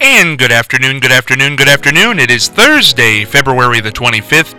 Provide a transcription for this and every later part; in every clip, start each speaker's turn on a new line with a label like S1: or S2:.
S1: And good afternoon, good afternoon, good afternoon. It is Thursday, February the 25th,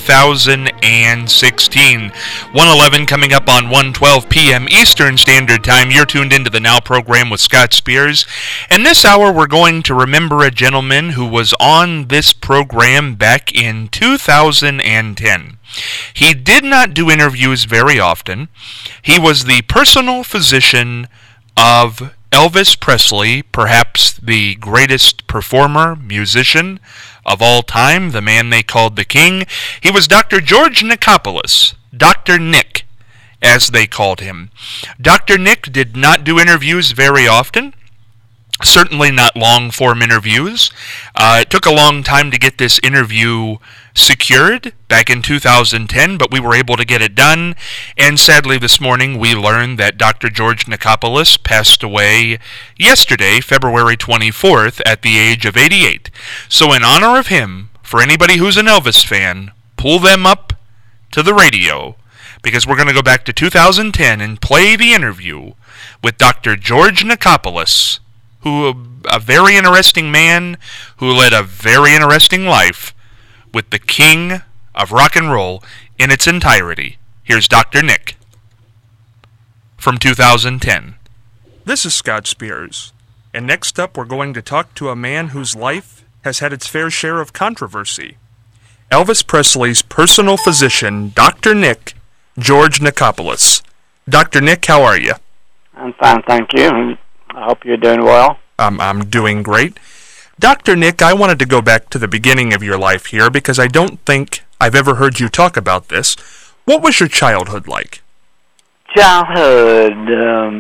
S1: 2016. 1:11 coming up on 1:12 p.m. Eastern Standard Time. You're tuned into the Now program with Scott Spears. And this hour we're going to remember a gentleman who was on this program back in 2010. He did not do interviews very often. He was the personal physician of Elvis Presley, perhaps the greatest performer, musician of all time, the man they called the King. He was Dr. George Nichopoulos, Dr. Nick, as they called him. Dr. Nick did not do interviews very often. Certainly not long-form interviews. It took a long time to get this interview secured back in 2010, but we were able to get it done. And sadly this morning we learned that Dr. George Nichopoulos passed away yesterday, February 24th, at the age of 88. So in honor of him, for anybody who's an Elvis fan, pull them up to the radio, because we're going to go back to 2010 and play the interview with Dr. George Nichopoulos, who a very interesting man who led a very interesting life with the king of rock and roll in its entirety. Here's Dr. Nick from 2010. This is Scott Spears, and next up we're going to talk to a man whose life has had its fair share of controversy. Elvis Presley's personal physician, Dr. Nick, George Nichopoulos. Dr. Nick, how are you?
S2: I'm fine, thank you. I hope you're doing well.
S1: I'm doing great. Dr. Nick, I wanted to go back to the beginning of your life here because I don't think I've ever heard you talk about this. What was your childhood like?
S2: Childhood,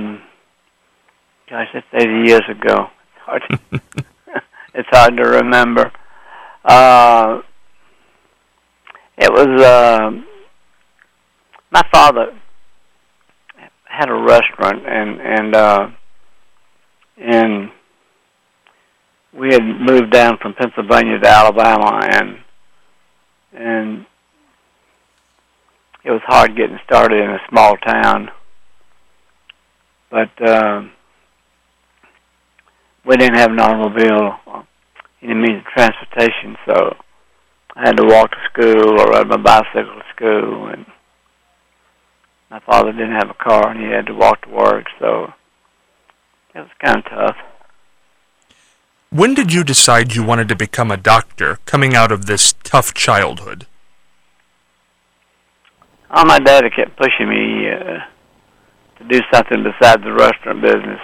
S2: gosh, that's 80 years ago. It's hard to remember. It was, my father had a restaurant, and we had moved down from Pennsylvania to Alabama, and it was hard getting started in a small town. But we didn't have an automobile, any means of transportation, so I had to walk to school or ride my bicycle to school. And my father didn't have a car, and he had to walk to work, so it was kind of tough.
S1: When did you decide you wanted to become a doctor, coming out of this tough childhood?
S2: Oh, my daddy kept pushing me to do something besides the restaurant business.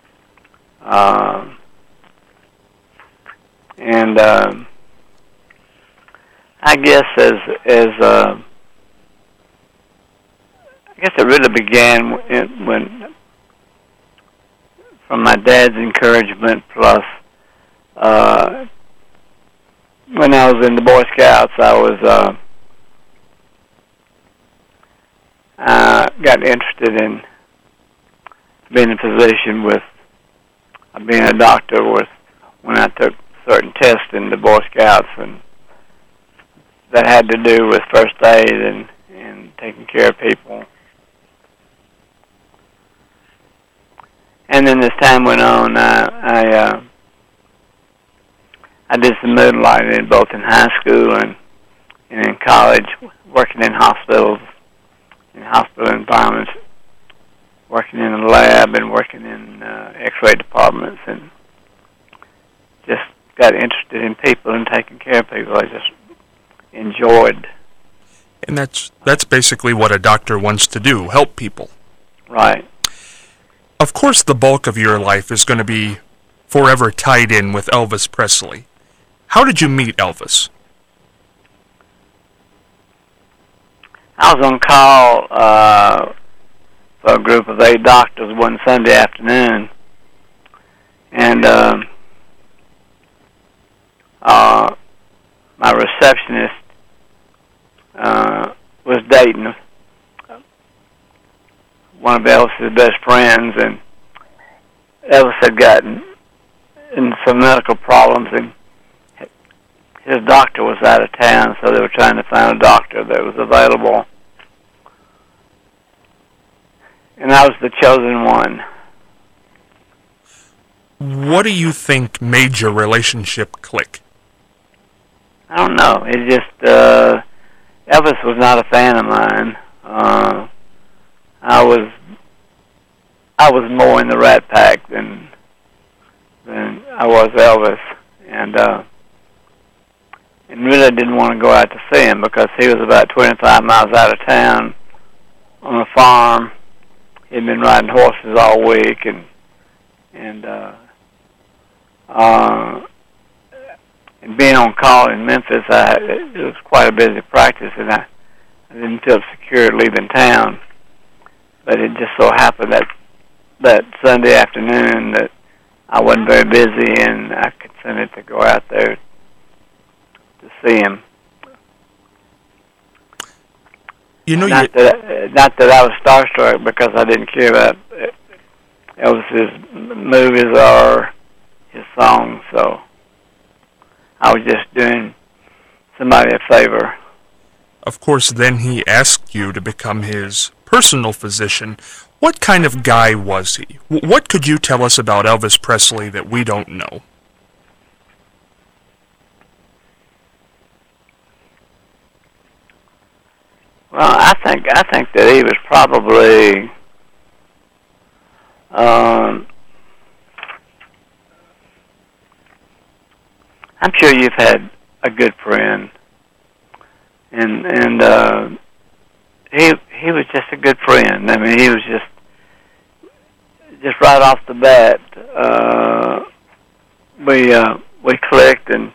S2: And I guess it really began when from my dad's encouragement, plus when I was in the Boy Scouts, I got interested in being a physician being a doctor when I took certain tests in the Boy Scouts, and that had to do with first aid and taking care of people. And then as time went on, I did some moonlighting both in high school and in college, working in hospitals, in hospital environments, working in a lab and working in X-ray departments, and just got interested in people and taking care of people. I just enjoyed.
S1: And that's basically what a doctor wants to do, help people.
S2: Right.
S1: Of course, the bulk of your life is going to be forever tied in with Elvis Presley. How did you meet Elvis?
S2: I was on call for a group of 8 doctors one Sunday afternoon, and my receptionist was dating one of Elvis's best friends, and Elvis had gotten in some medical problems, and his doctor was out of town, so they were trying to find a doctor that was available. And I was the chosen one.
S1: What do you think made your relationship click?
S2: I don't know. It just Elvis was not a fan of mine. I was more in the Rat Pack than I was Elvis, and really didn't want to go out to see him because he was about 25 miles out of town on a farm. He'd been riding horses all week, and being on call in Memphis, it was quite a busy practice, and I didn't feel secure leaving town. But it just so happened that Sunday afternoon that I wasn't very busy, and I consented to go out there to see him. Not that I was starstruck, because I didn't care about Elvis's movies or his songs, so I was just doing somebody a favor.
S1: Of course, then he asked you to become his personal physician. What kind of guy was he? What could you tell us about Elvis Presley that we don't know?
S2: Well, I think that he was probably I'm sure you've had a good friend, and he was just a good friend. I mean, he was just right off the bat. We clicked, and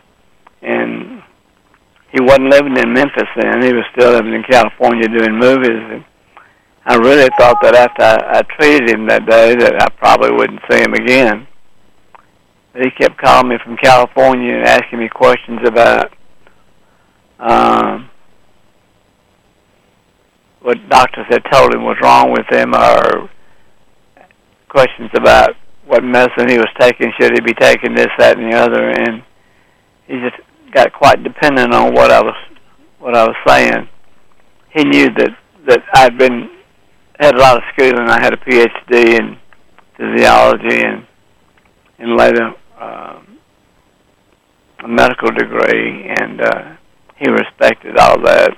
S2: he wasn't living in Memphis then. He was still living in California doing movies, and I really thought that after I treated him that day that I probably wouldn't see him again. But he kept calling me from California and asking me questions about what doctors had told him was wrong with him, or questions about what medicine he was taking, should he be taking this, that, and the other, and he just got quite dependent on what I was saying. He knew that I'd had a lot of schooling. I had a PhD in physiology and later a medical degree, and he respected all that.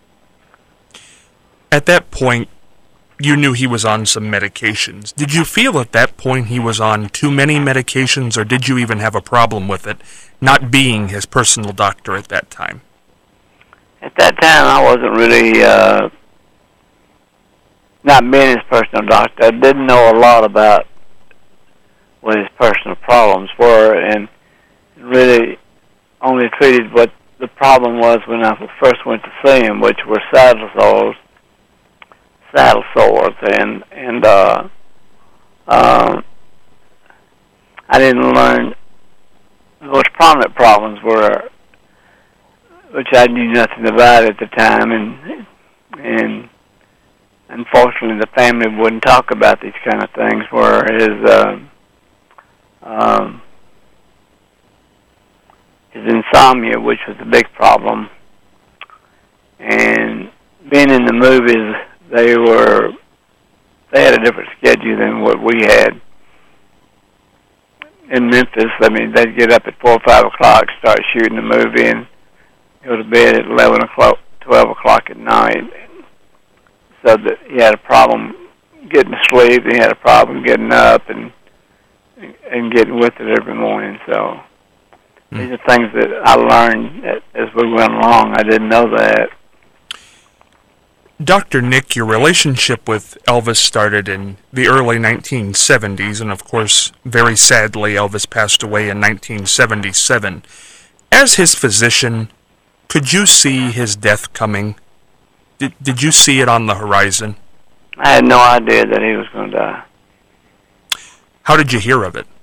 S1: At that point, you knew he was on some medications. Did you feel at that point he was on too many medications, or did you even have a problem with it, not being his personal doctor at that time?
S2: At that time, I wasn't really, not being his personal doctor, I didn't know a lot about what his personal problems were, and really only treated what the problem was when I first went to see him, which were saddle sores, and I didn't learn the most prominent problems were, which I knew nothing about at the time, and unfortunately the family wouldn't talk about these kind of things, were his insomnia, which was a big problem, and being in the movies, they had a different schedule than what we had in Memphis. I mean, they'd get up at 4 or 5 o'clock, start shooting the movie, and go to bed at 11 o'clock, 12 o'clock at night. So that he had a problem getting to sleep, and he had a problem getting up and getting with it every morning. So these are things that I learned as we went along. I didn't know that.
S1: Dr. Nick, your relationship with Elvis started in the early 1970s, and of course, very sadly, Elvis passed away in 1977. As his physician, could you see his death coming? Did you see it on the horizon?
S2: I had no idea that he was going to die.
S1: How did you hear of it?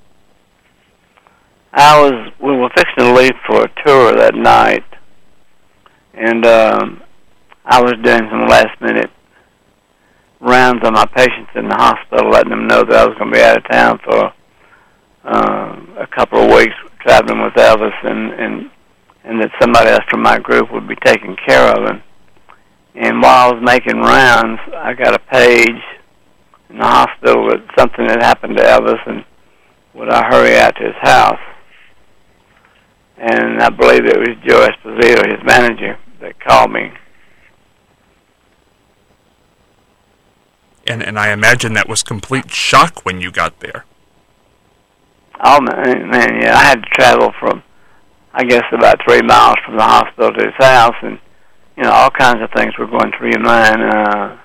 S2: We were fixing to leave for a tour that night, and I was doing some last-minute rounds on my patients in the hospital, letting them know that I was going to be out of town for a couple of weeks, traveling with Elvis, and that somebody else from my group would be taking care of him. And while I was making rounds, I got a page in the hospital with something that happened to Elvis, and would I hurry out to his house. And I believe it was Joe Esposito, his manager, that called me.
S1: And I imagine that was complete shock when you got there.
S2: Oh, man, yeah. I had to travel from, I guess, about 3 miles from the hospital to his house, and, you know, all kinds of things were going through your mind.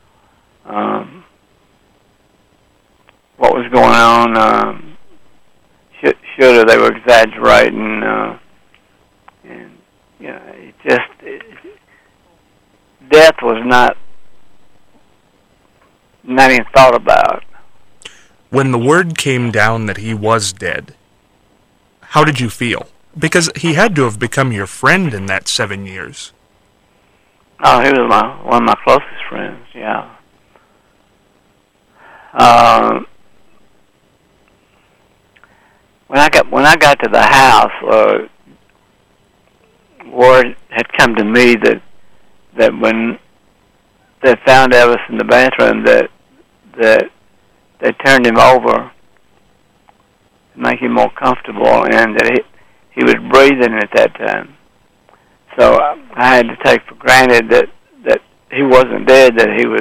S2: What was going on? Should they were exaggerating, and, you know, death was not even thought about.
S1: When the word came down that he was dead, how did you feel? Because he had to have become your friend in that 7 years.
S2: Oh, he was one of my closest friends, yeah. When I got to the house, word had come to me that when they found Elvis in the bathroom, that they turned him over to make him more comfortable, and that he was breathing at that time. So I had to take for granted that he wasn't dead, that he was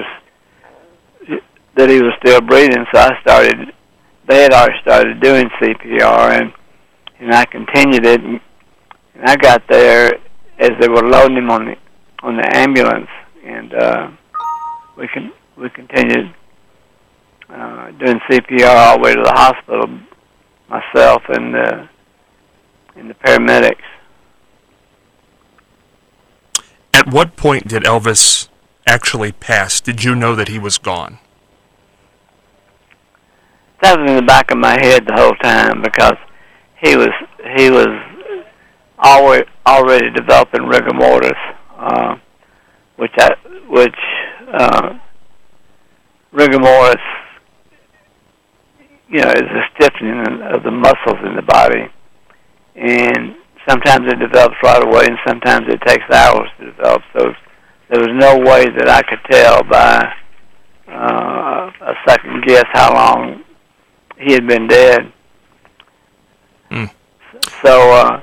S2: still breathing. So they had already started doing CPR, and I continued it, and I got there as they were loading him on the ambulance, and we continued doing CPR all the way to the hospital, myself and the paramedics.
S1: At what point did Elvis actually pass? Did you know that he was gone?
S2: That was in the back of my head the whole time, because he was already developing rigor mortis, which rigor mortis, you know, is a stiffening of the muscles in the body, and sometimes it develops right away, and sometimes it takes hours to develop. So there was no way that I could tell by a second guess how long he had been dead.
S1: Mm.
S2: So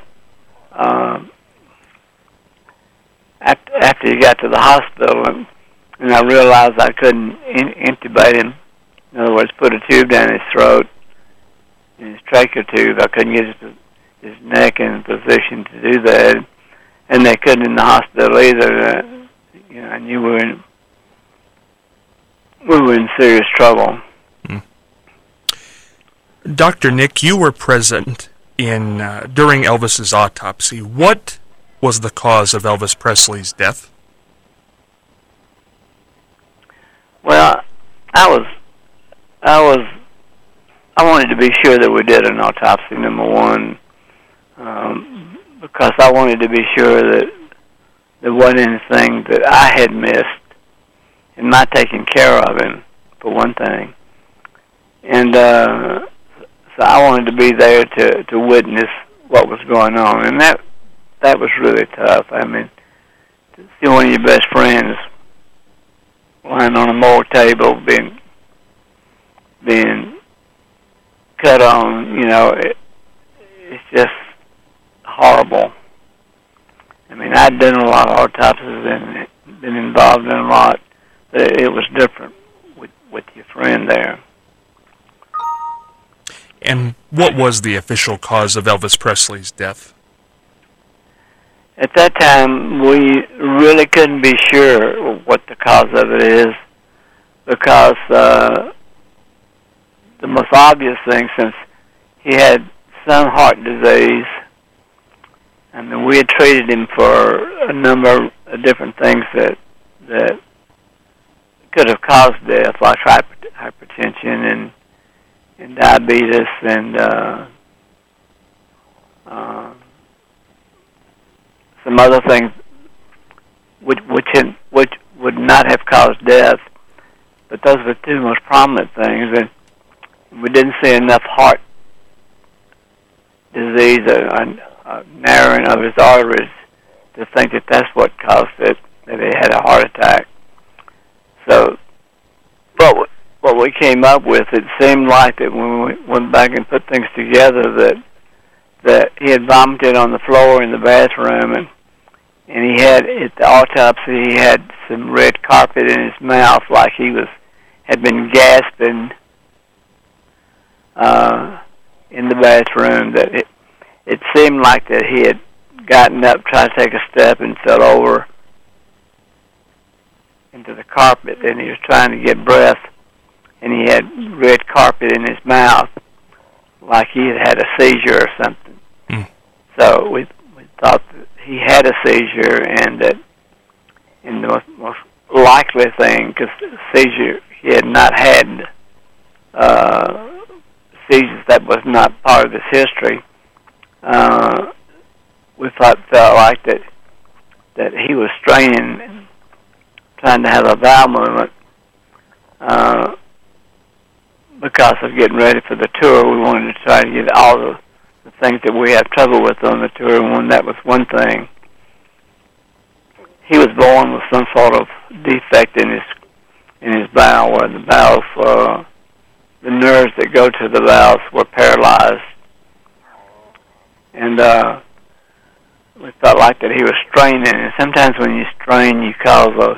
S2: after he got to the hospital, and I realized I couldn't intubate him, in other words, put a tube down his throat, in his trachea tube, I couldn't get his neck in a position to do that, and they couldn't in the hospital either. You know, I knew we were in serious trouble.
S1: Mm. Dr. Nick, you were present during Elvis's autopsy. What was the cause of Elvis Presley's death?
S2: Well, I wanted to be sure that we did an autopsy, number one, because I wanted to be sure that there wasn't anything that I had missed in my taking care of him, for one thing. And so I wanted to be there to witness what was going on, and that was really tough. I mean, to see one of your best friends lying on a morgue table being cut on, you know, it's just horrible. I mean, I'd done a lot of autopsies and been involved in a lot, but it was different with your friend there.
S1: And what was the official cause of Elvis Presley's death?
S2: At that time, we really couldn't be sure what the cause of it is, because the most obvious thing, since he had some heart disease, I mean, we had treated him for a number of different things that could have caused death, like hypertension and diabetes and some other things which would not have caused death, but those were the two most prominent things, and we didn't see enough heart disease, a narrowing of his arteries, to think that that's what caused it, that he had a heart attack. So, but what we came up with, it seemed like that when we went back and put things together that he had vomited on the floor in the bathroom, and he had, at the autopsy, he had some red carpet in his mouth, like he had been gasping in the bathroom. That it seemed like that he had gotten up, tried to take a step, and fell over into the carpet, and he was trying to get breath, and he had red carpet in his mouth, like he had a seizure or something. Mm. So we thought that he had a seizure, and the most likely thing, because seizure, he had not had seizures, that was not part of his history. We felt like that he was straining, trying to have a bowel movement, because of getting ready for the tour. We wanted to try to get all the things that we have trouble with on the tour, and that was one thing. He was born with some sort of defect in his bowel, where the bowels, the nerves that go to the bowels were paralyzed, and we felt like that he was straining. And sometimes when you strain, you cause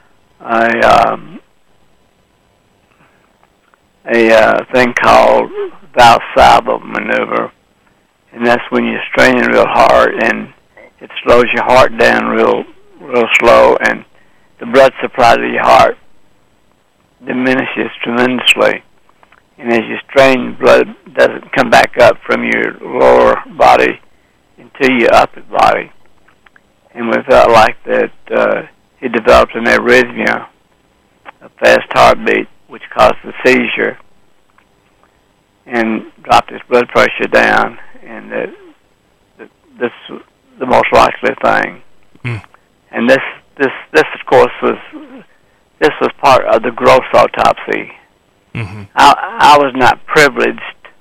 S2: a thing called Valsalva maneuver, and that's when you're straining real hard, and it slows your heart down real slow, and the blood supply to your heart diminishes tremendously. And as you strain, blood doesn't come back up from your lower body into your upper body. And we felt like that he developed an arrhythmia, a fast heartbeat, which caused the seizure and dropped his blood pressure down, and this was the most likely thing. Mm. And this of course was part of the gross autopsy. Mm-hmm. I was not privileged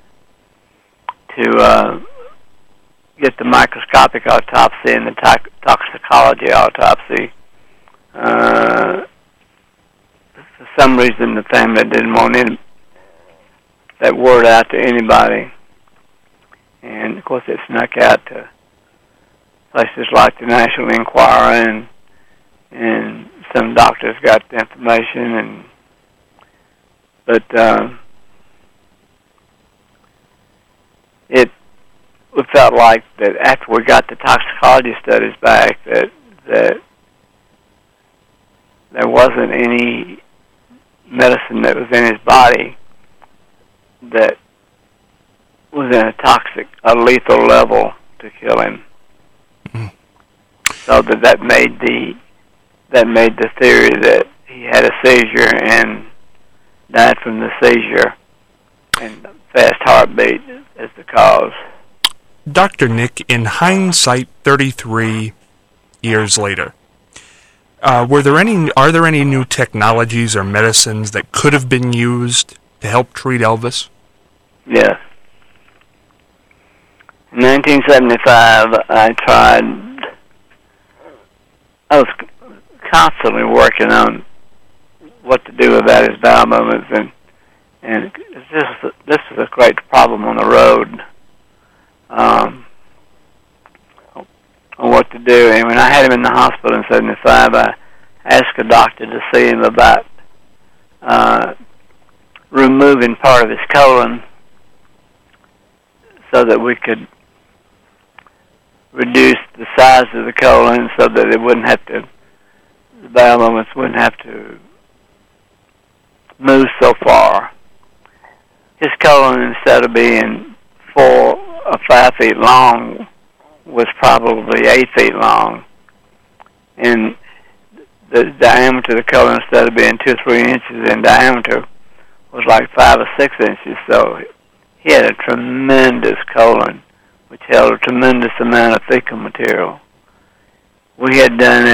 S2: to get the microscopic autopsy and the toxicology autopsy. For some reason, the family didn't want that word out to anybody. And, of course, it snuck out to places like the National Enquirer, and some doctors got the information. But we felt like that after we got the toxicology studies back, that there wasn't any medicine that was in his body that was in a lethal level to kill him. Mm. So that made the theory that he had a seizure and died from the seizure, and fast heartbeat as the cause.
S1: Dr. Nick, in hindsight, 33 years later, are there any new technologies or medicines that could have been used to help treat Elvis?
S2: Yes. In 1975, I was constantly working on what to do about his bowel movements, and this is a great problem on the road, on what to do. And when I had him in the hospital in 75, I asked a doctor to see him about removing part of his colon so that we could reduce the size of the colon so that the bowel movements wouldn't have to move so far. His colon, instead of being 4 or 5 feet long, was probably 8 feet long, and the diameter of the colon, instead of being 2 or 3 inches in diameter, was like 5 or 6 inches. So he had a tremendous colon, which held a tremendous amount of fecal material. We had done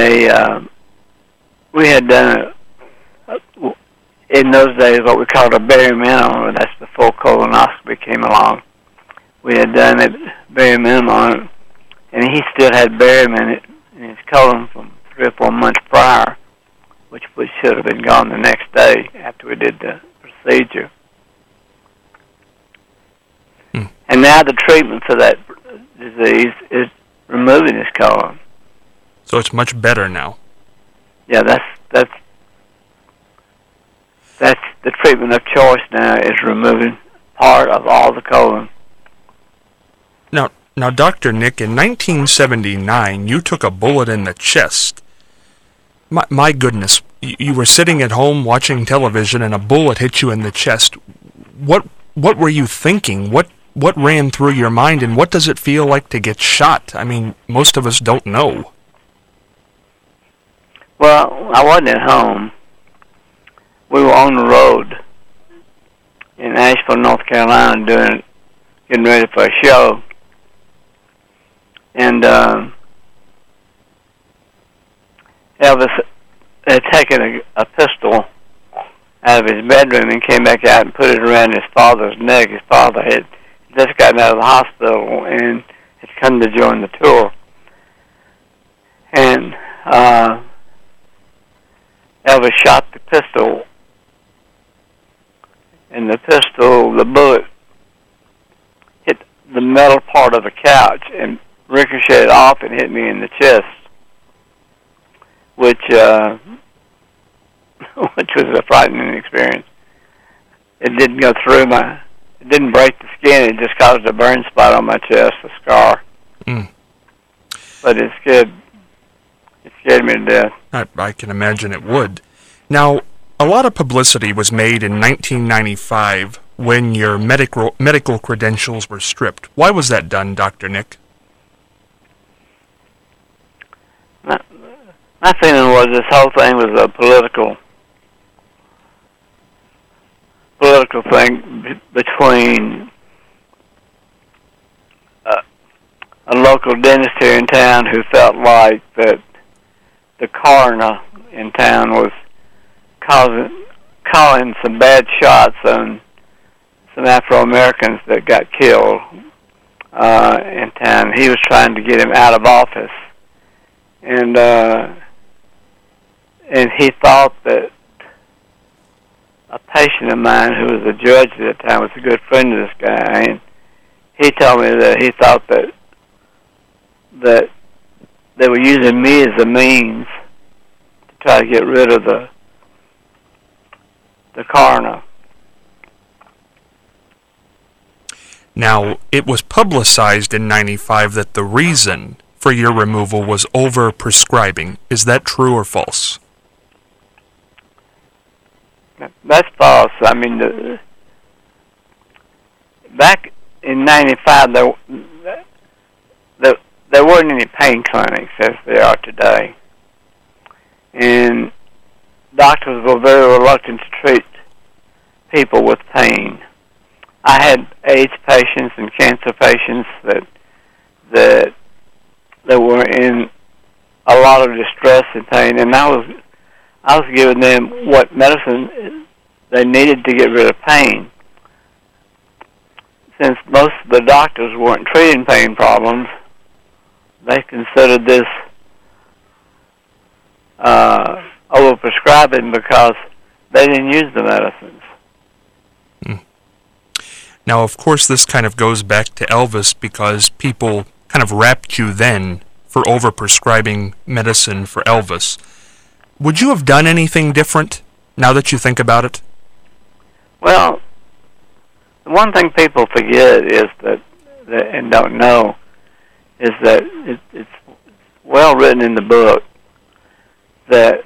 S2: in those days what we called a bare minimum. That's before colonoscopy came along. We had done a bare minimum, and he still had barium in his colon from 3 or 4 months prior, which should have been gone the next day after we did the procedure.
S1: Hmm.
S2: And now the treatment for that disease is removing his colon.
S1: So it's much better now.
S2: Yeah, that's the treatment of choice now, is removing part of all the colon.
S1: Now, Dr. Nick, in 1979, you took a bullet in the chest. My goodness, you were sitting at home watching television and a bullet hit you in the chest. What were you thinking? What ran through your mind, and what does it feel like to get shot? I mean, most of us don't know.
S2: Well, I wasn't at home. We were on the road in Asheville, North Carolina, getting ready for a show. And Elvis had taken a pistol out of his bedroom and came back out and put it around his father's neck. His father had just gotten out of the hospital and had come to join the tour. And Elvis shot the pistol, and the bullet hit the metal part of the couch and ricocheted off and hit me in the chest, which was a frightening experience. It didn't go through it didn't break the skin, it just caused a burn spot on my chest, a scar.
S1: Mm.
S2: But it scared me to death.
S1: I can imagine it would. Now, a lot of publicity was made in 1995 when your medical credentials were stripped. Why was that done, Dr. Nick?
S2: My feeling was this whole thing was a political thing between a local dentist here in town who felt like that the coroner in town was calling some bad shots on some Afro-Americans that got killed in town. He was trying to get him out of office. And he thought that a patient of mine who was a judge at the time was a good friend of this guy, and he told me that he thought that they were using me as a means to try to get rid of the coroner.
S1: Now, it was publicized in 95 that the reason for your removal was over-prescribing. Is that true or false?
S2: That's false. I mean, back in 95, there weren't any pain clinics as there are today. And doctors were very reluctant to treat people with pain. I had AIDS patients and cancer patients that were in a lot of distress and pain, and I was giving them what medicine they needed to get rid of pain. Since most of the doctors weren't treating pain problems, they considered this overprescribing because they didn't use the medicines.
S1: Now, of course, this kind of goes back to Elvis because people kind of rapped you then for overprescribing medicine for Elvis. Would you have done anything different now that you think about it?
S2: Well, the one thing people forget is that and don't know is that it's well written in the book that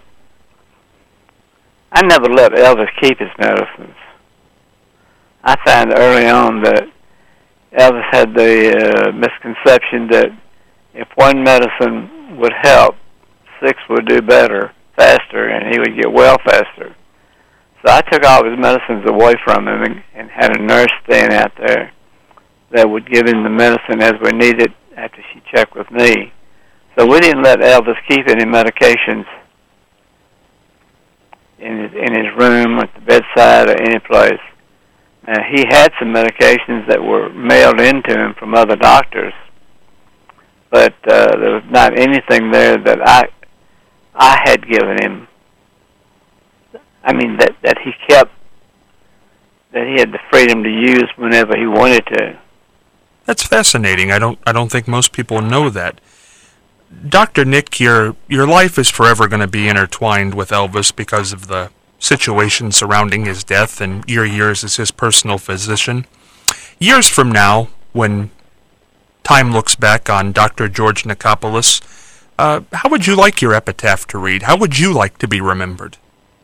S2: I never let Elvis keep his medicines. I found early on that Elvis had the misconception that if one medicine would help, 6 would do better, faster, and he would get well faster. So I took all his medicines away from him and had a nurse staying out there that would give him the medicine as we needed after she checked with me. So we didn't let Elvis keep any medications in his room, at the bedside, or any place. Now, he had some medications that were mailed into him from other doctors, but there was not anything there that I had given him. I mean, that he kept that he had the freedom to use whenever he wanted to.
S1: That's fascinating. I don't think most people know that. Dr. Nick, your life is forever going to be intertwined with Elvis because of the situation surrounding his death and your years as his personal physician. Years from now, when time looks back on Dr. George Nicopolis, how would you like your epitaph to read? How would you like to be remembered?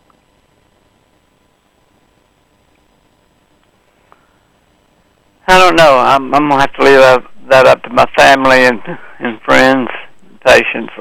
S2: I don't know. I'm going to have to leave that up to my family and friends, patients.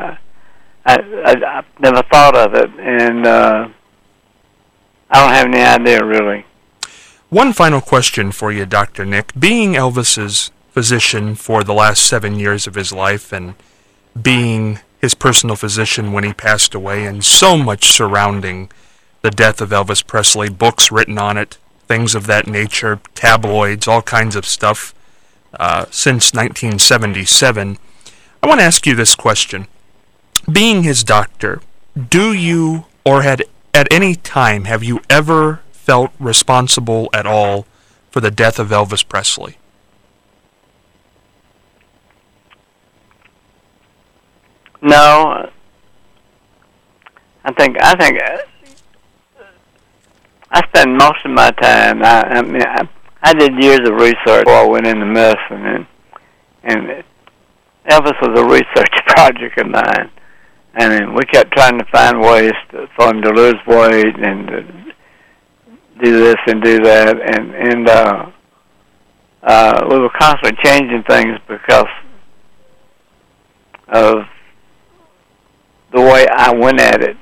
S2: I've never thought of it, and I don't have any idea, really.
S1: One final question for you, Dr. Nick. Being Elvis's physician for the last 7 years of his life and being his personal physician when he passed away, and so much surrounding the death of Elvis Presley, books written on it, things of that nature, tabloids, all kinds of stuff, since 1977, I want to ask you this question. Being his doctor, do you, or at any time, have you ever felt responsible at all for the death of Elvis Presley?
S2: No. I think I spend most of my time. I did years of research before I went into medicine, and Elvis was a research project of mine. I mean, we kept trying to find ways for him to lose weight and to do this and do that, and we were constantly changing things because of the way I went at it.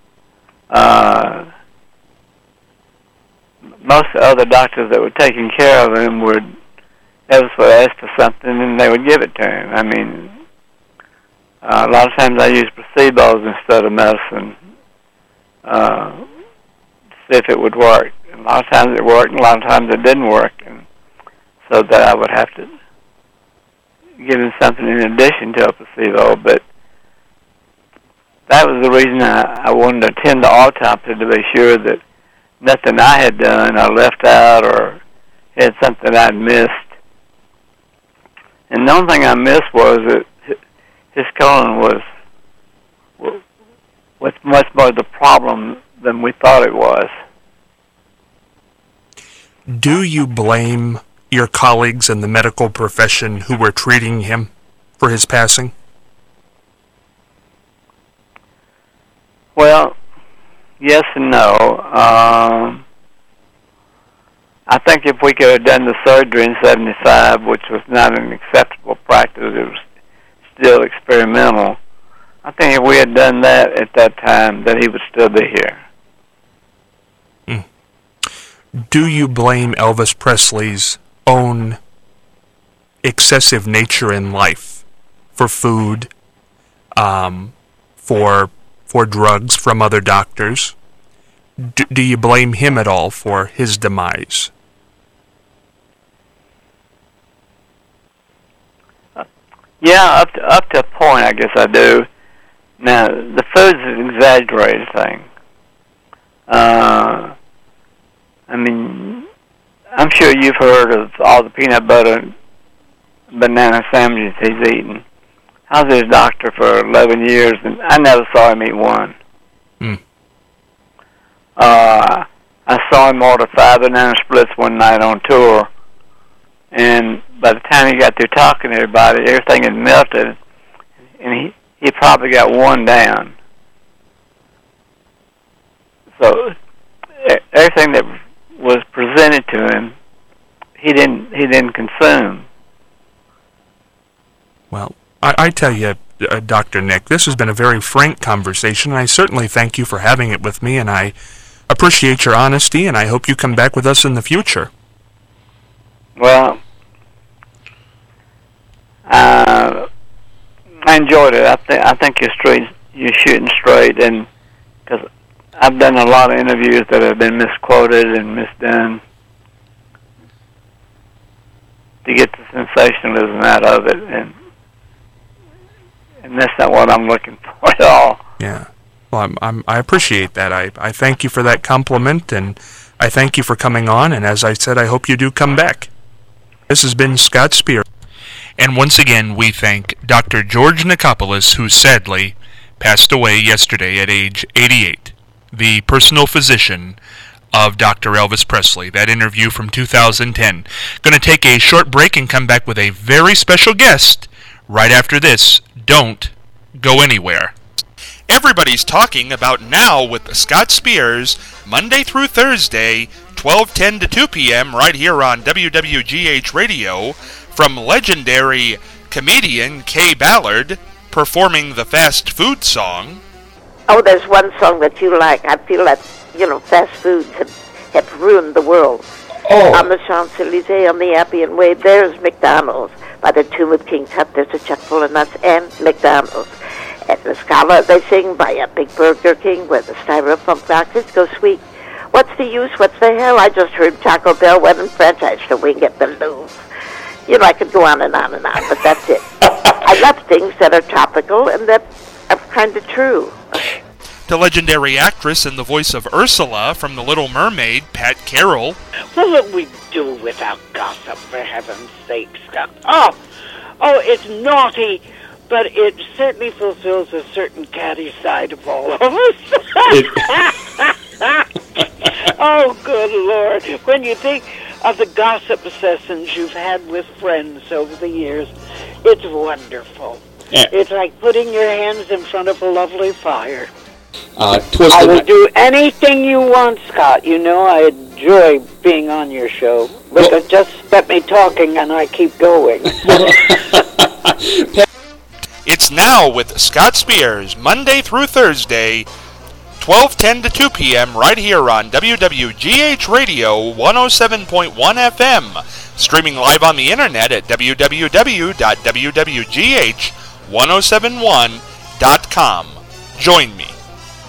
S2: Most of the other doctors that were taking care of him Elvis would ask for something and they would give it to him. I mean, a lot of times I used placebos instead of medicine to see if it would work. And a lot of times it worked, and a lot of times it didn't work, and so that I would have to give him something in addition to a placebo. But that was the reason I wanted to attend the autopsy, to be sure that nothing I had done I left out or had something I'd missed. And the only thing I missed was that his colon was much more the problem than we thought it was.
S1: Do you blame your colleagues in the medical profession who were treating him for his passing?
S2: Well, yes and no. I think if we could have done the surgery in 75, which was not an acceptable practice, it was still experimental, I think if we had done that at that time, that he would still be here.
S1: Do you blame Elvis Presley's own excessive nature in life for food, for drugs from other doctors? Do you blame him at all for his demise?
S2: Yeah, up to a point, I guess I do. Now, the food's an exaggerated thing. I mean, I'm sure you've heard of all the peanut butter banana sandwiches he's eaten. I was his doctor for 11 years, and I never saw him eat one. I saw him order 5 banana splits one night on tour, and by the time he got through talking to everybody, everything had melted, and he probably got one down. So everything that was presented to him, he didn't consume.
S1: Well, I tell you, Dr. Nick, this has been a very frank conversation, and I certainly thank you for having it with me, and I appreciate your honesty, and I hope you come back with us in the future.
S2: Well, I enjoyed it. I think you're shooting straight, and because I've done a lot of interviews that have been misquoted and misdone to get the sensationalism out of it, and that's not what I'm looking for at all.
S1: Yeah. Well, I appreciate that. I thank you for that compliment, and I thank you for coming on, and as I said, I hope you do come back. This has been Scott Spear. And once again, we thank Dr. George Nicopolis, who sadly passed away yesterday at age 88, the personal physician of Dr. Elvis Presley. That interview from 2010. Going to take a short break and come back with a very special guest right after this. Don't go anywhere. Everybody's talking about Now with Scott Spears, Monday through Thursday, 12:10 to 2 p.m. right here on WWGH Radio, from legendary comedian Kay Ballard performing the fast food song.
S3: Oh, there's one song that you like. I feel that, fast foods have ruined the world.
S4: Oh.
S3: On the Champs-Elysees, on the Appian Way, there's McDonald's. By the tomb of King Tut, there's a chuck full of nuts and McDonald's. At La Scala, they sing by a big Burger King where the styrofoam boxes go sweet. What's the use? What's the hell? I just heard Taco Bell went in franchise to wing at the Louvre. I could go on and on and on, but that's it. I love things that are topical and that are kind of true.
S1: To legendary actress and the voice of Ursula from The Little Mermaid, Pat Carroll.
S5: What would we do without gossip, for heaven's sake, Scott? Oh, it's naughty, but it certainly fulfills a certain catty side of all of us. Oh, good Lord. When you think of the gossip sessions you've had with friends over the years, it's wonderful.
S4: Yeah.
S5: It's like putting your hands in front of a lovely fire.
S4: I
S5: will do anything you want, Scott. I enjoy being on your show. But just let me talking and I keep going.
S1: It's Now with Scott Spears, Monday through Thursday, 12:10 to 2 p.m. right here on WWGH Radio 107.1 FM. Streaming live on the internet at www.wwgh1071.com. Join me.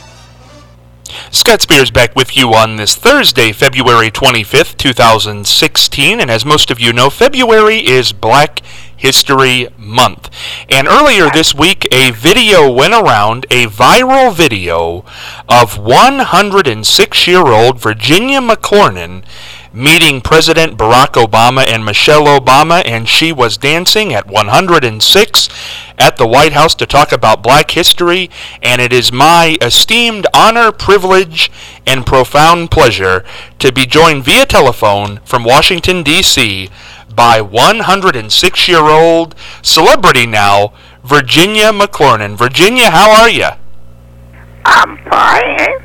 S1: Scott Spears back with you on this Thursday, February 25th, 2016, and as most of you know, February is Black History Month. And earlier this week, a video went around, a viral video of 106-year-old Virginia McClernand meeting President Barack Obama and Michelle Obama, and she was dancing at 106 at the White House to talk about Black history, and it is my esteemed honor, privilege, and profound pleasure to be joined via telephone from Washington, D.C. by 106-year-old celebrity now, Virginia McClernand. Virginia, how are you?
S3: I'm fine.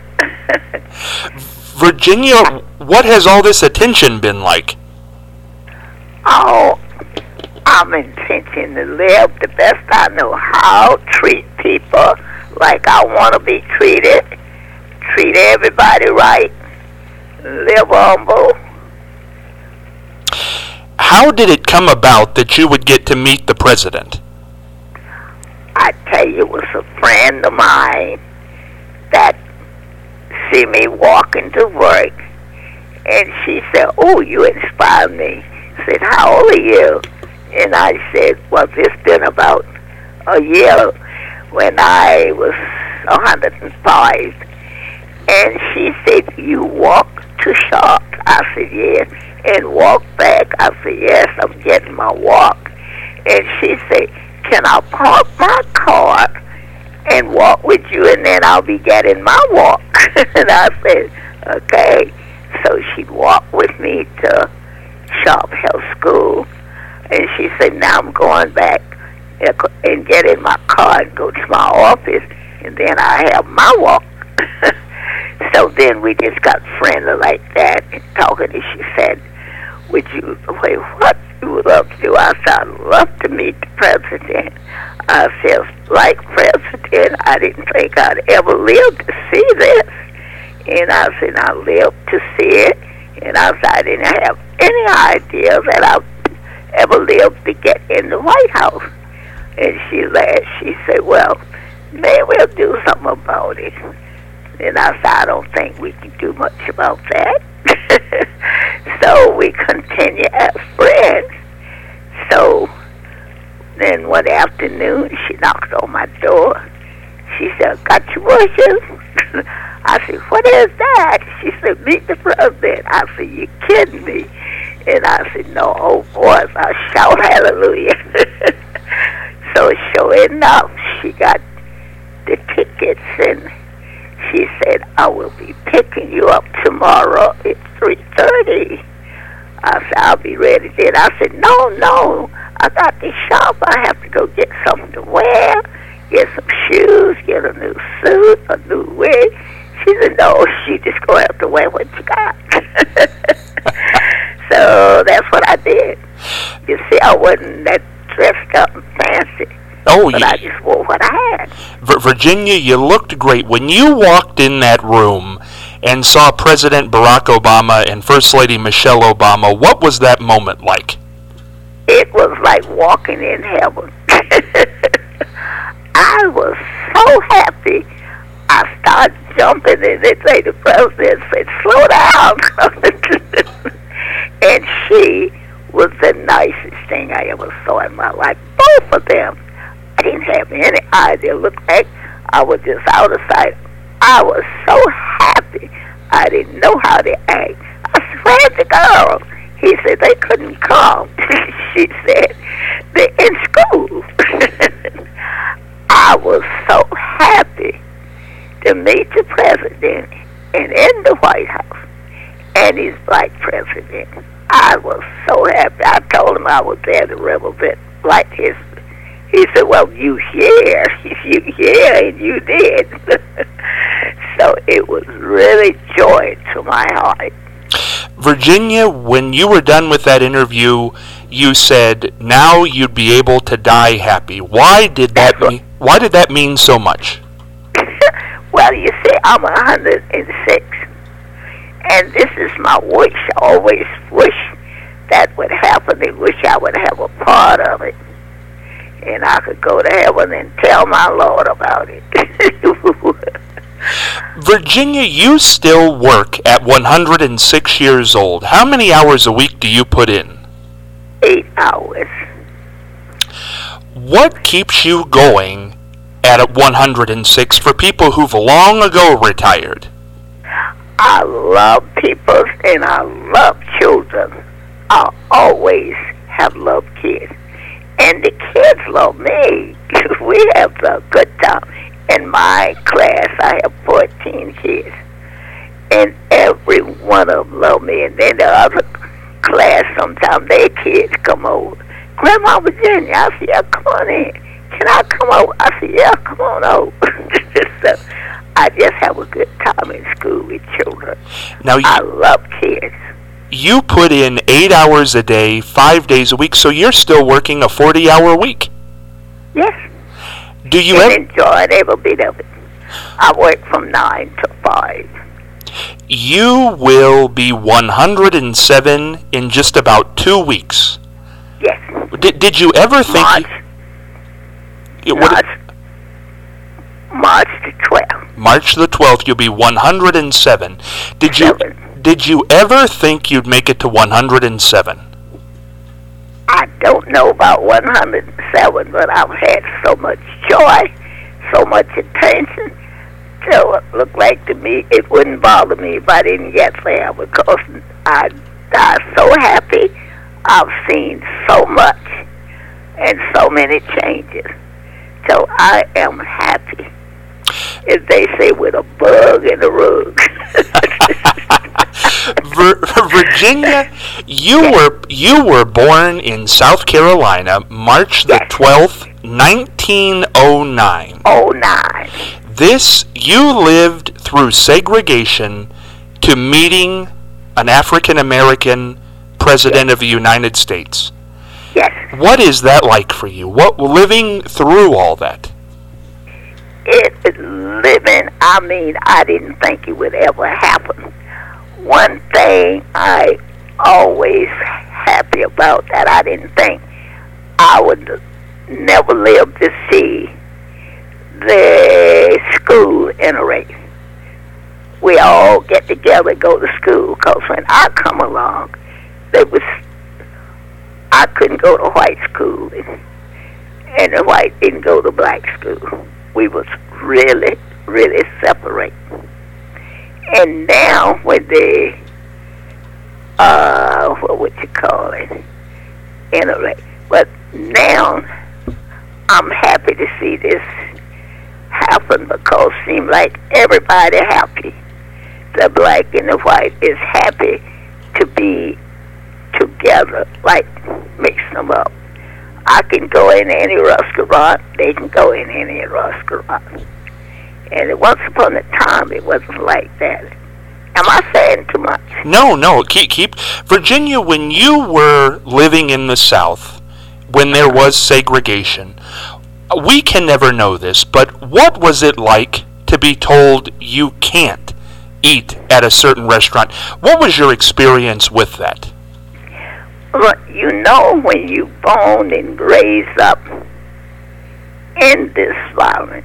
S1: Virginia, what has all this attention been like?
S3: Oh, I'm intenting to live the best I know how, treat people like I want to be treated, treat everybody right, live humble.
S1: How did it come about that you would get to meet the president?
S3: I tell you, it was a friend of mine that see me walking to work, and she said, "Oh, you inspired me." I said, "How old are you?" And I said, "Well, it's been about a year when I was 105. And she said, "You walk to shop?" I said, "Yes." And walk back? I said, "Yes, I'm getting my walk." And she said, "Can I park my car and walk with you, and then I'll be getting my walk?" And I said, "Okay." So she walked with me to Sharp Health School, and she said, "Now I'm going back and get in my car and go to my office, and then I have my walk." So then we just got friendly like that and talking, and she said, "Would you, wait, what you would love to do?" I said, "I'd love to meet the president." I said, "Like president, I didn't think I'd ever live to see this." And I said, "I lived to see it." And I said, "I didn't have any idea that I'd ever lived to get in the White House." And she laughed. She said, "Well, maybe we'll do something about it." And I said, "I don't think we can do much about that." So we continue as friends. So then one afternoon, she knocked on my door. She said, "Got your brushes?" I said, what is that? She said, meet the president. I said, you kidding me? And I said, no, oh boy, I shout hallelujah. So sure enough, she got the tickets, and she said, I will be picking you up tomorrow at 3:30. I said, I'll be ready then. I said, no, I got this shop. I have to go get something to wear, get some shoes, get a new suit, a new wig. She said, no, she just going to have to wear what you got. So that's what I did. You see, I wasn't that dressed up and fancy.
S1: Oh,
S3: but I just wore what I had.
S1: Virginia, you looked great. When you walked in that room and saw President Barack Obama and First Lady Michelle Obama, what was that moment like?
S3: It was like walking in heaven. I was so happy. I started jumping, and the president said, slow down. And she was the nicest thing I ever saw in my life. Both of them. I didn't have any idea. It looked like I was just out of sight. I was so happy. I didn't know how to act. I said, where's the girls? He said, they couldn't come. She said, they're in school. I was so happy to meet the president and in the White House and his black president. I was so happy. I told him I was there to represent Black history. He said, well, you here, and you did. So it was really joy to my heart.
S1: Virginia, when you were done with that interview, you said, now you'd be able to die happy. Why did that mean so much?
S3: Well, you see, I'm 106, and this is my wish. I always wish that would happen. I wish I would have a part of it, and I could go to heaven and tell my Lord about it.
S1: Virginia, you still work at 106 years old. How many hours a week do you put in?
S3: 8 hours.
S1: What keeps you going at 106 for people who've long ago retired?
S3: I love people and I love children. I always have loved kids. And the kids love me. We have a good time. In my class, I have 14 kids. And every one of them love me. And then the other class, sometimes their kids come over. Grandma Virginia, I said, yeah, come on in. Can I come over? I said, yeah, come on over. So I just have a good time in school with children.
S1: Now
S3: I love kids.
S1: You put in 8 hours a day, 5 days a week, so you're still working a 40-hour week.
S3: Yes.
S1: Do you
S3: enjoy every bit of it? I work from 9 to 5.
S1: You will be 107 in just about 2 weeks.
S3: Yes.
S1: Did you ever think...
S3: March the 12th.
S1: March the 12th, you'll be 107. Did you ever think you'd make it to 107?
S3: I don't know about 107, but I've had so much joy, so much attention. So it looked like to me it wouldn't bother me if I didn't get there, because I'm so happy. I've seen so much and so many changes. So I am happy. As they say, with a bug in the rug.
S1: Virginia, you were born in South Carolina, March the 12th, 1909.
S3: 09.
S1: You lived through segregation to meeting an African American president of the United States.
S3: Yes.
S1: What is that like for you? Living through all that?
S3: I didn't think it would ever happen. One thing I always happy about that I didn't think I would never live to see the school in a race. We all get together and go to school, because when I come along, I couldn't go to white school, and the white didn't go to black school. We was really, really separated. And now with the, what would you call it? Anyway, but now I'm happy to see this happen because it seems like everybody happy. The black and the white is happy to be together, like mix them up. I can go in any restaurant, they can go in any restaurant. And once upon a time, it wasn't like that. Am I saying too much?
S1: No. Keep. Virginia, when you were living in the South, when there was segregation, we can never know this, but what was it like to be told you can't eat at a certain restaurant? What was your experience with that?
S3: Well, you know, when you born and raised up in this environment,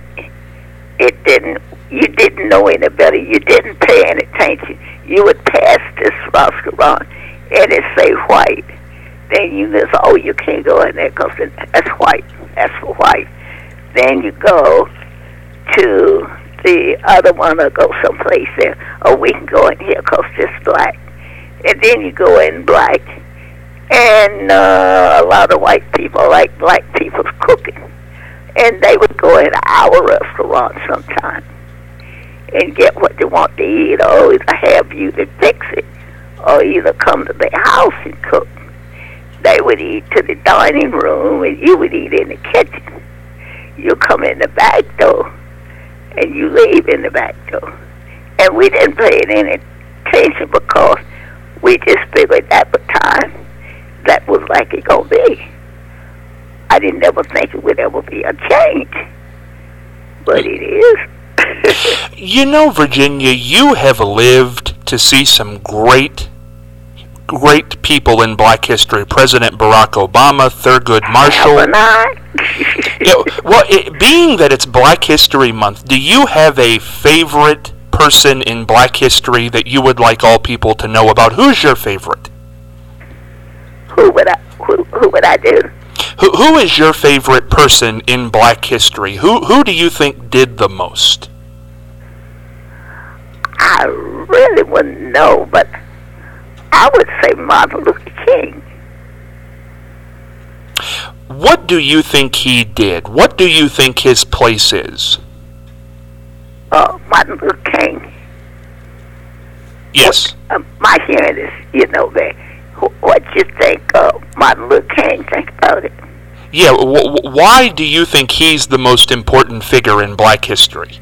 S3: you didn't know any better. You didn't pay any attention. You would pass this restaurant and it say white. Then you just, oh, you can't go in there because that's white. That's for white. Then you go to the other one or go someplace there. Oh, we can go in here because it's black. And then you go in black. And a lot of white people like black people's cooking. And they would go in our restaurant sometime and get what they want to eat, or either have you to fix it, or either come to their house and cook. They would eat to the dining room, and you would eat in the kitchen. You come in the back door, and you leave in the back door. And we didn't pay any attention because we just figured at the time that was like it gonna be. I didn't ever think it would ever be a change, but it is.
S1: You know, Virginia, you have lived to see some great people in black history. President Barack Obama, Thurgood Marshall.
S3: Haven't I?
S1: Being that it's Black History Month, do you have a favorite person in black history that you would like all people to know about? Who's your favorite?
S3: Who would I do?
S1: Who is your favorite person in black history? Who do you think did the most?
S3: I really wouldn't know, but I would say Martin Luther King.
S1: What do you think he did? What do you think his place is?
S3: Martin Luther King.
S1: Yes.
S3: My hearing is, that. What you think Martin Luther King think about it?
S1: Yeah, why do you think he's the most important figure in black history?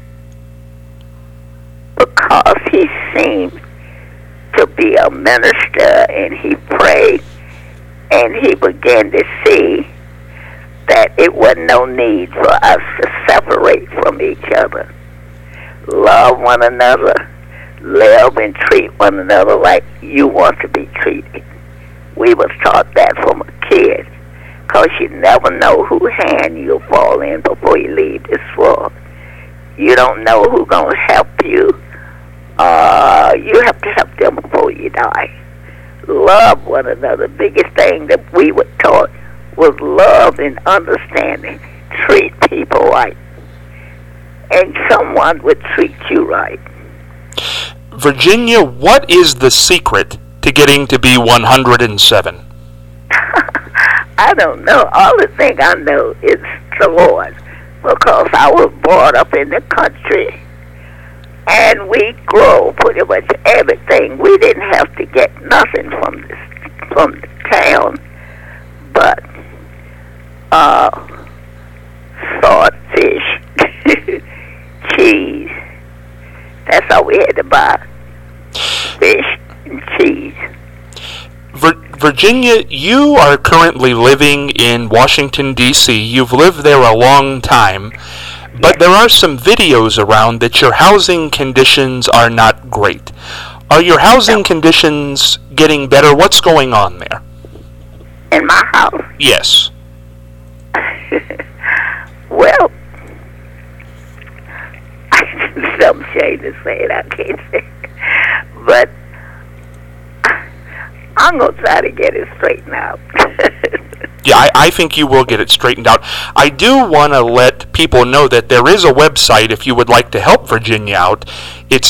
S3: Because he seemed to be a minister, and he prayed, and he began to see that it was no need for us to separate from each other. Love one another, live and treat one another like you want to be treated. We was taught that from a kid, because you never know whose hand you'll fall in before you leave this world. You don't know who's going to help you. You have to help them before you die. Love one another. The biggest thing that we were taught was love and understanding. Treat people right. And someone would treat you right.
S1: Virginia, what is the secret to getting to be 107?
S3: I don't know. All the thing I know is the Lord, because I was brought up in the country, and we grow pretty much everything. We didn't have to get nothing from the town, but swordfish, cheese. That's all we had to buy. Fish and cheese.
S1: Virginia, you are currently living in Washington, D.C. You've lived there a long time, but there are some videos around that your housing conditions are not great. Are your housing conditions getting better? What's going on there?
S3: In my house?
S1: Yes.
S3: Well, I'm ashamed to say it, I can't say it. But I'm going to try to get it straightened out.
S1: Yeah, I think you will get it straightened out. I do want to let people know that there is a website if you would like to help Virginia out. It's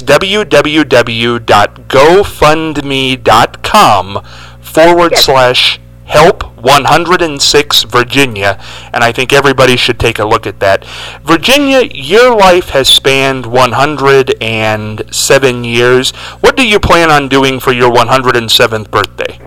S1: www.gofundme.com/help 106 Virginia, and I think everybody should take a look at that. Virginia, your life has spanned 107 years. What do you plan on doing for your 107th birthday?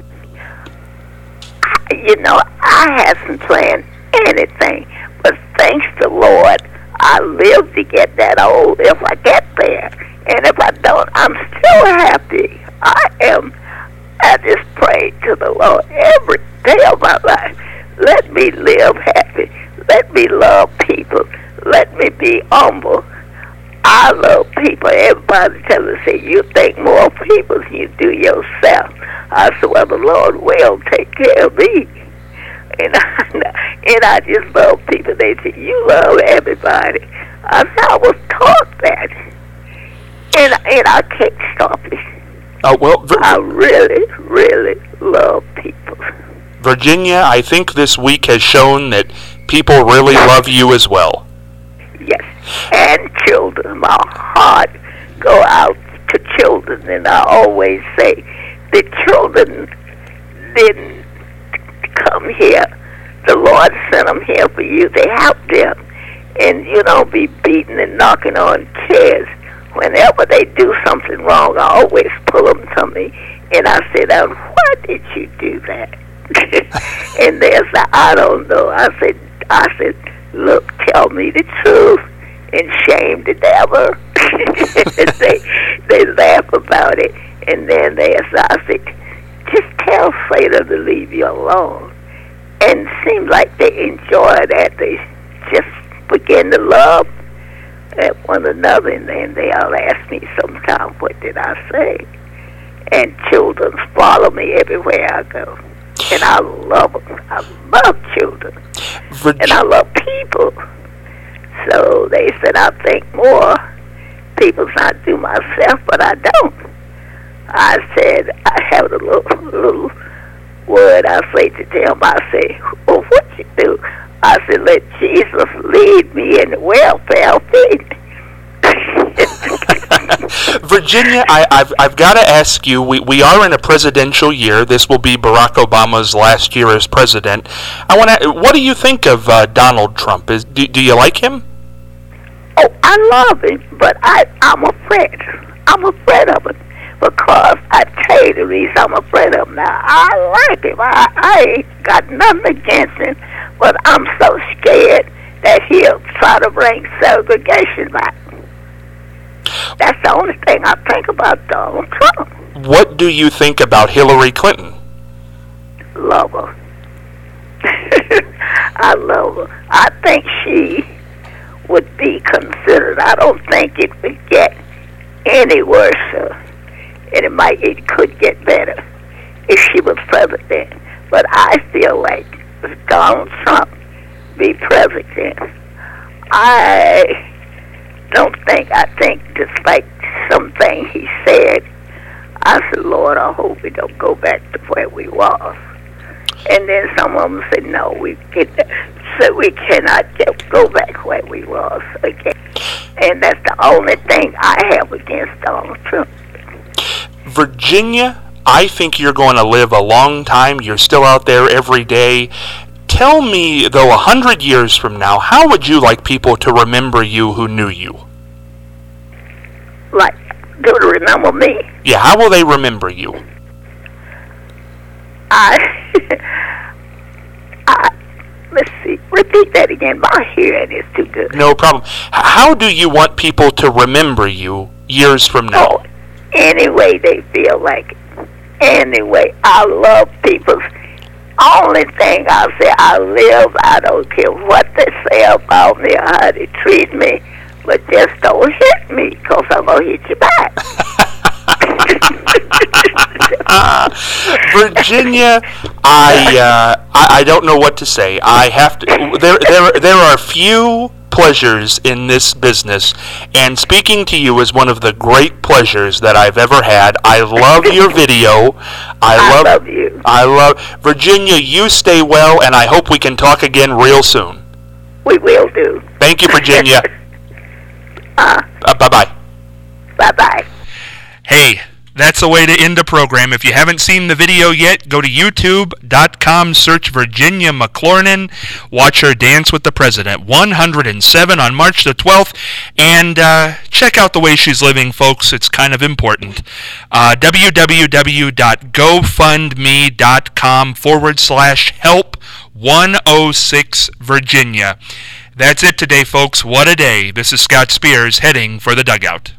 S3: You know, I haven't planned anything, but thanks to the Lord, I live to get that old if I get there. And if I don't, I'm still happy. I just pray to the Lord every day of my life. Let me live happy. Let me love people. Let me be humble. I love people. Everybody tells me, say, you think more of people than you do yourself. I said, well, the Lord will take care of me. And I just love people. They say, you love everybody. I was taught that. And I can't stop it. I really, really love people.
S1: Virginia, I think this week has shown that people really love you as well.
S3: Yes, and children. My heart go out to children, and I always say, the children didn't come here. The Lord sent them here for you to help them, and you don't be beating and knocking on chairs. Whenever they do something wrong, I always pull them to me, and I say, why did you do that? And they say, I don't know. I said, look, tell me the truth, and shame the devil. they laugh about it, and then I said, just tell Satan to leave you alone. And it seems like they enjoy that. They just begin to love at one another, and then they'll ask me sometimes, what did I say? And children follow me everywhere I go. And I love them. I love children. And I love people. So they said, I think more people than I do myself, but I don't. I said, I have a little word I say to them. I say, well, what you do? I said, let Jesus lead me in the welfare of faith.
S1: Virginia, I've got to ask you, we are in a presidential year. This will be Barack Obama's last year as president. What do you think of Donald Trump? Do you like him?
S3: Oh, I love him, but I'm afraid. I'm afraid of him because I tell you the reason I'm afraid of him. Now, I like him. I ain't got nothing against him, but I'm so scared that he'll try to bring segregation back. That's the only thing I think about Donald Trump.
S1: What do you think about Hillary Clinton?
S3: Love her. I love her. I think she would be considered. I don't think it would get any worse, and it could get better if she was president. But I feel like if Donald Trump be president, I think despite something he said, I said, Lord, I hope we don't go back to where we was. And then some of them said, no, we cannot go back where we was again. And that's the only thing I have against Donald Trump.
S1: Virginia, I think you're going to live a long time. You're still out there every day. Tell me, though, 100 years from now, how would you like people to remember you who knew you?
S3: Like, to remember me?
S1: Yeah, how will they remember you?
S3: Let's see, repeat that again. My hearing is too good.
S1: No problem. How do you want people to remember you years from now?
S3: Oh, any way they feel like it. Anyway, I love people. Only thing I say, I live, I don't care what they say about me or how they treat me, but just don't hit me, because I'm going to hit you back.
S1: Virginia, I don't know what to say. I have to. There are few pleasures in this business, and speaking to you is one of the great pleasures that I've ever had. I love your video.
S3: I love you.
S1: I love Virginia. You stay well, and I hope we can talk again real soon.
S3: We will do.
S1: Thank you, Virginia. Bye-bye.
S3: Bye-bye.
S1: Hey, that's the way to end the program. If you haven't seen the video yet, go to youtube.com, search Virginia McLornan, watch her dance with the president, 107 on March the 12th, and check out the way she's living, folks. It's kind of important. www.gofundme.com/help 106 Virginia. That's it today, folks. What a day. This is Scott Spears heading for the dugout.